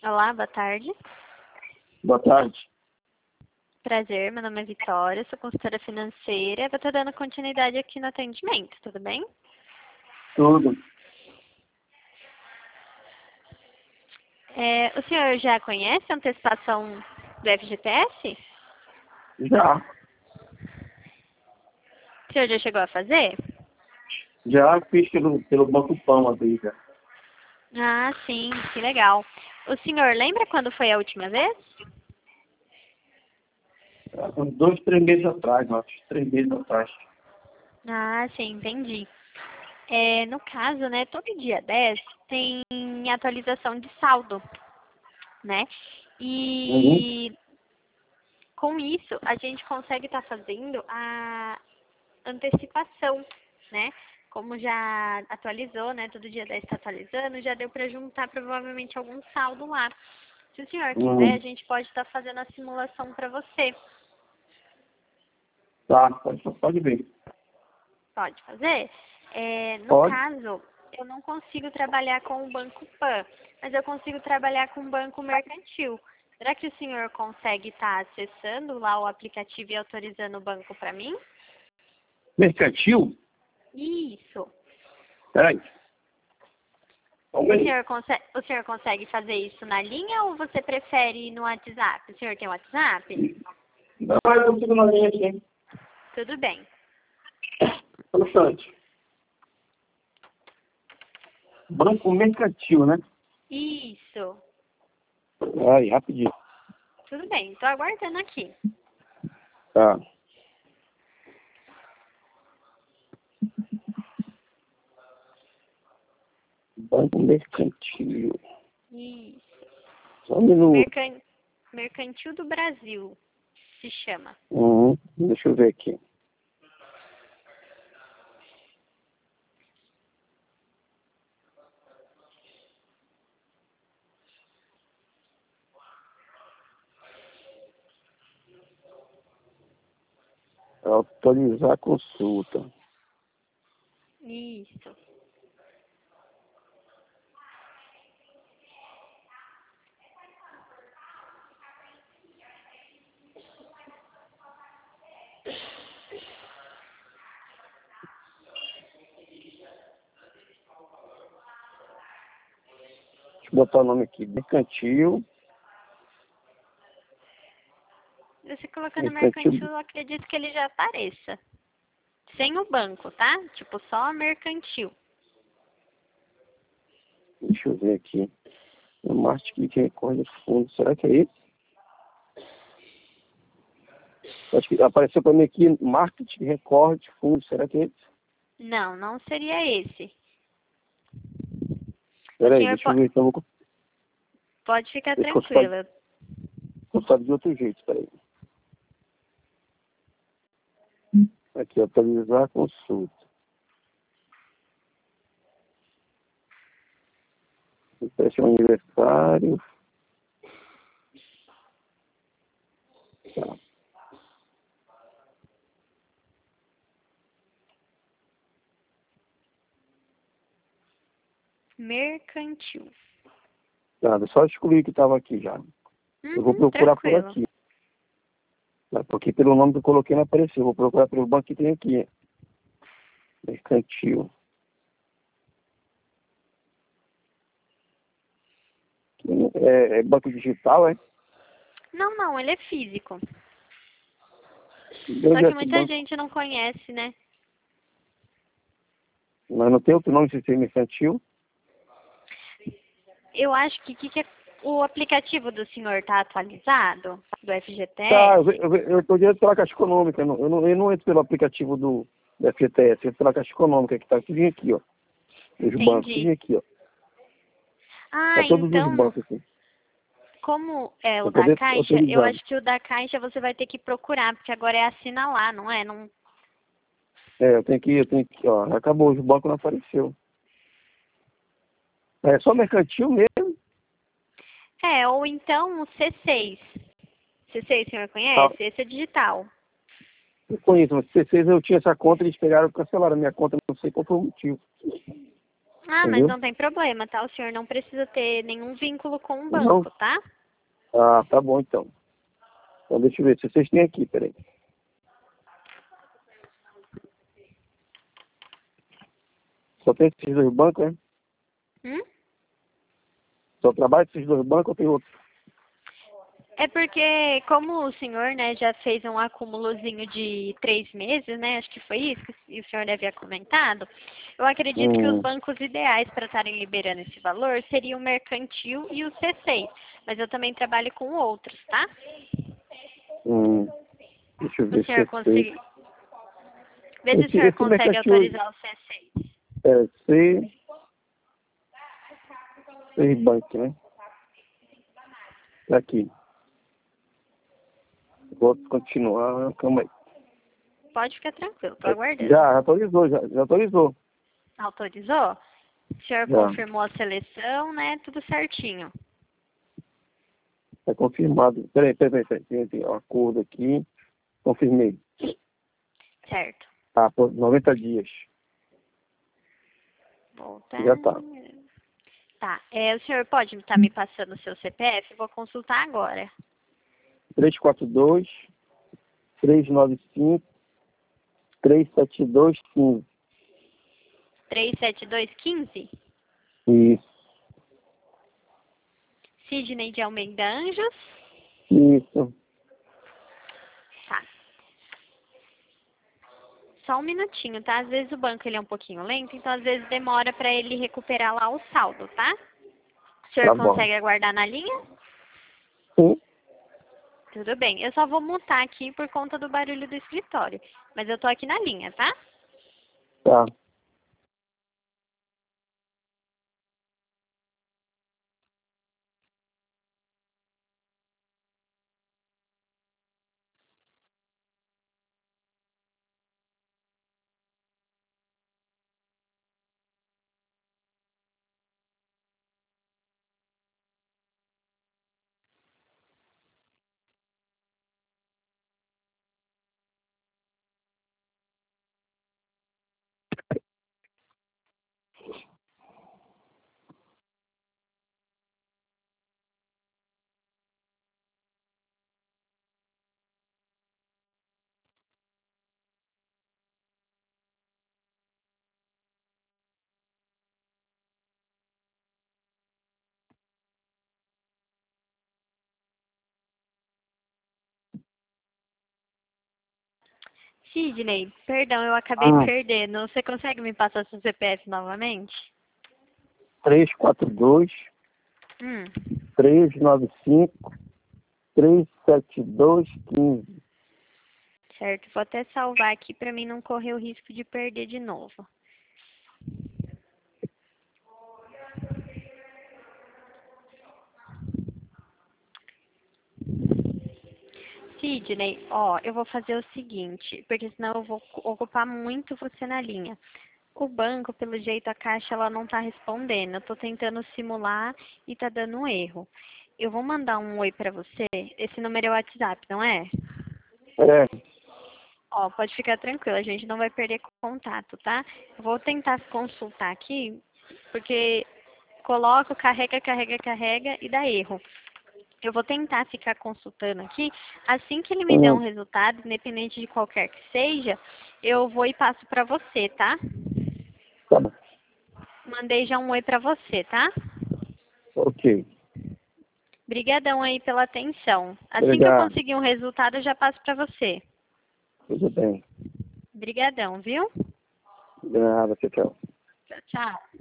Olá, boa tarde. Boa tarde. Prazer, meu nome é Vitória, sou consultora financeira. Vou estar dando continuidade aqui no atendimento, tudo bem? Tudo. O senhor já conhece a antecipação do FGTS? Já. O senhor já chegou a fazer? Já fiz pelo Banco Pão uma vez, já. Ah, sim, que legal. O senhor lembra quando foi a última vez? Há uns 2, 3 meses atrás, acho. 3 meses atrás. Ah, sim, entendi. No caso, né, todo dia 10 tem atualização de saldo, né? Uhum. E com isso, a gente consegue estar fazendo a antecipação, né? Como já atualizou, né? Todo dia 10 está atualizando, já deu para juntar provavelmente algum saldo lá. Se o senhor quiser, a gente pode estar fazendo a simulação para você. Tá, pode ver. Pode fazer? No Pode. caso, eu não consigo trabalhar com o Banco Pan, mas eu consigo trabalhar com o Banco Mercantil. Será que o senhor consegue estar acessando lá o aplicativo e autorizando o banco para mim? Mercantil? Isso. Peraí. O senhor consegue fazer isso na linha ou você prefere no WhatsApp? O senhor tem WhatsApp? Não, eu consigo na linha aqui. Tudo bem. Bastante. Banco Mercantil, né? Isso. Aí, rapidinho. Tudo bem, estou aguardando aqui. Tá. Banco Mercantil. Isso. Só um minuto. Mercantil do Brasil se chama. Deixa eu ver aqui. Autorizar a consulta. Isso. Deixa eu botar o nome aqui. Mercantil. Você colocando mercantil, eu acredito que ele já apareça. Sem o banco, tá? Tipo, só mercantil. Deixa eu ver aqui. O Marketing que recorre fundo. Será que é esse? Acho que apareceu para mim aqui, Marketing Record Fundo. Será que é esse? Não, não seria esse. Peraí, deixa eu ver. Então, pode ficar deixa eu tranquila. consultar de outro jeito. Peraí. Aqui, atualizar a consulta. Empréstimo aniversário. Tá. Mercantil. Nada, só excluir que estava aqui já. Eu vou procurar tranquilo. por aqui. Porque pelo nome que eu coloquei não apareceu. Eu vou procurar pelo banco que tem aqui. Mercantil. É banco digital, é? Não, ele é físico. Só que muita gente não conhece, né? Mas não tem outro nome de sistema mercantil? Eu acho que o aplicativo do senhor tá atualizado, do FGTS? Tá, eu estou direto pela Caixa Econômica. Eu não entro pelo aplicativo do FGTS, eu entro pela Caixa Econômica, que está tudo aqui, ó. Os bancos, tudo aqui, ó. Ah, Tá todos então, os bancos aqui. como é o Pra da poder Caixa, eu autorizar. acho que o da Caixa você vai ter que procurar, porque agora é assinalar, não é? Não... Eu tenho que, ó, acabou, os bancos não apareceu. É só mercantil mesmo? Ou então o C6. C6 o senhor conhece? Esse é digital. Eu conheço, mas C6 eu tinha essa conta, eles pegaram e cancelaram a minha conta, não sei qual foi o motivo. Ah, mas Entendeu? não tem problema, tá? O senhor não precisa ter nenhum vínculo com o Não? banco, tá? Ah, tá bom então. Então deixa eu ver se vocês têm aqui, peraí. Só tem esses dois bancos, né? Hum? Só trabalha esses dois bancos ou tem outro? É porque, como o senhor, né, já fez um acúmulozinho de 3 meses, né, acho que foi isso que o senhor havia comentado, eu acredito que os bancos ideais para estarem liberando esse valor seriam o Mercantil e o C6, mas eu também trabalho com outros, tá? Deixa eu O ver se senhor eu sei. consegue... Vê se o senhor Esse consegue mercantil autorizar o C6. é C Bank, né? Tá aqui. Vou continuar, calma aí. Pode ficar tranquilo, tô aguardando. Já atualizou, já atualizou. Autorizou? O senhor Já. confirmou a seleção, né, tudo certinho. Tá confirmado. Peraí. Tem um acordo aqui. Confirmei. Certo. Tá, por 90 dias. Voltar. Já tá. Tá. O senhor pode estar me passando o seu CPF? Vou consultar agora. 342 395 372 15. 37215? Isso. Sidney de Almeida Anjos? Isso. Tá. Só um minutinho, tá? Às vezes o banco ele é um pouquinho lento, então às vezes demora para ele recuperar lá o saldo, tá? O senhor Tá bom. consegue aguardar na linha? Sim. Tudo bem. Eu só vou mutar aqui por conta do barulho do escritório. Mas eu tô aqui na linha, tá? Tá. Sidney, perdão, eu acabei Ah. perdendo. Você consegue me passar seu CPF novamente? 342 Hum. 395 372 15. Certo, vou até salvar aqui para mim não correr o risco de perder de novo. Sidney, ó, eu vou fazer o seguinte, porque senão eu vou ocupar muito você na linha. O banco, pelo jeito, a caixa ela não tá respondendo. Eu tô tentando simular e tá dando um erro. Eu vou mandar um oi pra você. Esse número é o WhatsApp, não é? É. Ó, pode ficar tranquilo, a gente não vai perder contato, tá? Eu vou tentar consultar aqui, porque coloco, carrega e dá erro. Eu vou tentar ficar consultando aqui. Assim que ele me der um resultado, independente de qualquer que seja, eu vou e passo pra você, tá? Tá bom. Mandei já um oi pra você, tá? Ok. Obrigadão aí pela atenção. Assim que eu Obrigado. conseguir um resultado, eu já passo pra você. Tudo bem. Obrigadão, viu? De nada, tchau. Tchau, tchau.